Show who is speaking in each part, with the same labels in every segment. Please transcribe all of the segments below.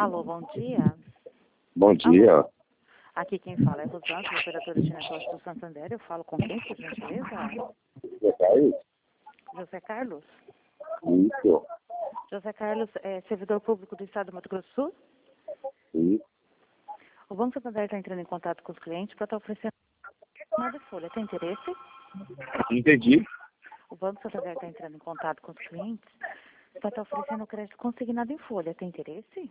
Speaker 1: Alô, bom dia.
Speaker 2: Bom dia.
Speaker 1: Alô, aqui quem fala é Rosângela, operadora de negócios do Santander. Eu falo com quem, por gentileza?
Speaker 2: Você tá aí?
Speaker 1: José Carlos?
Speaker 2: Isso.
Speaker 1: José Carlos é servidor público do Estado do Mato Grosso do Sul?
Speaker 2: Isso.
Speaker 1: O Banco Santander está entrando em contato com os clientes para estar oferecendo uma de folha. Tem interesse?
Speaker 2: Entendi.
Speaker 1: O Banco Santander está entrando em contato com os clientes para estar oferecendo crédito consignado em folha. Tem interesse?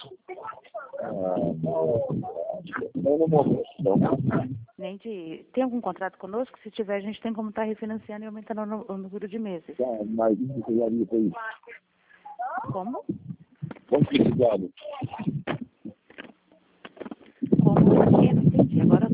Speaker 2: Não no momento, não.
Speaker 1: Nem de... Tem algum contrato conosco? Se tiver, a gente tem como estar refinanciando e aumentando o número de meses.
Speaker 2: Tá, mas isso você já viu isso.
Speaker 1: Como?
Speaker 2: Complicado.
Speaker 1: Como aqui? Não entendi. Agora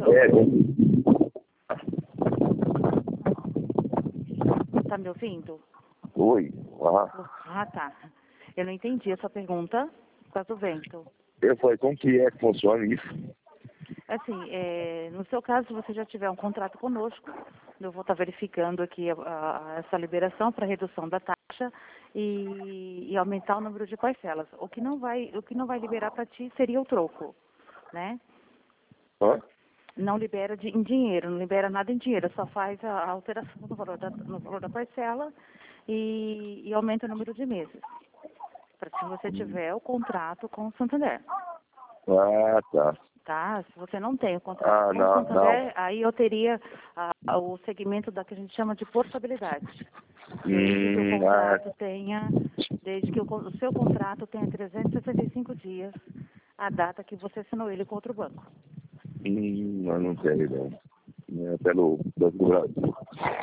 Speaker 1: tá me ouvindo?
Speaker 2: Oi.
Speaker 1: Ah, tá. Eu não entendi a sua pergunta por causa do vento.
Speaker 2: Eu falei, como que é que funciona isso?
Speaker 1: Assim, no seu caso, se você já tiver um contrato conosco, eu vou estar verificando aqui essa liberação para redução da taxa e aumentar o número de parcelas. O que não vai liberar para ti seria o troco, né?
Speaker 2: Hã?
Speaker 1: Não libera em dinheiro, não libera nada em dinheiro, só faz a alteração no valor da parcela e aumenta o número de meses. Para se você tiver o contrato com o Santander.
Speaker 2: Ah, tá.
Speaker 1: Tá? Se você não tem o contrato com o Santander, aí eu teria o segmento da que a gente chama de portabilidade. Desde que o contrato tenha, desde que o seu contrato tenha 365 dias a data que você assinou ele com outro banco.
Speaker 2: Eu não sei, não. É pelo Banco do Brasil.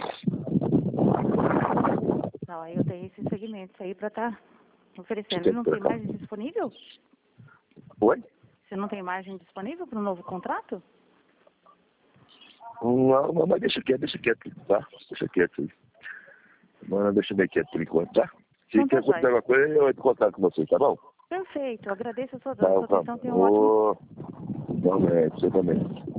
Speaker 1: Não, aí eu tenho esses segmentos aí para estar oferecendo. E não tem margem disponível?
Speaker 2: Oi?
Speaker 1: Você não tem margem disponível para um novo contrato?
Speaker 2: Não, mas deixa quieto, tá? Deixa quieto aí. Mas deixa bem quieto por enquanto, tá? Se
Speaker 1: Então,
Speaker 2: quer alguma coisa, eu entro em contato com você, tá bom?
Speaker 1: Perfeito, agradeço a sua
Speaker 2: Tá,
Speaker 1: atenção, tenha um ótimo...
Speaker 2: Também, você também.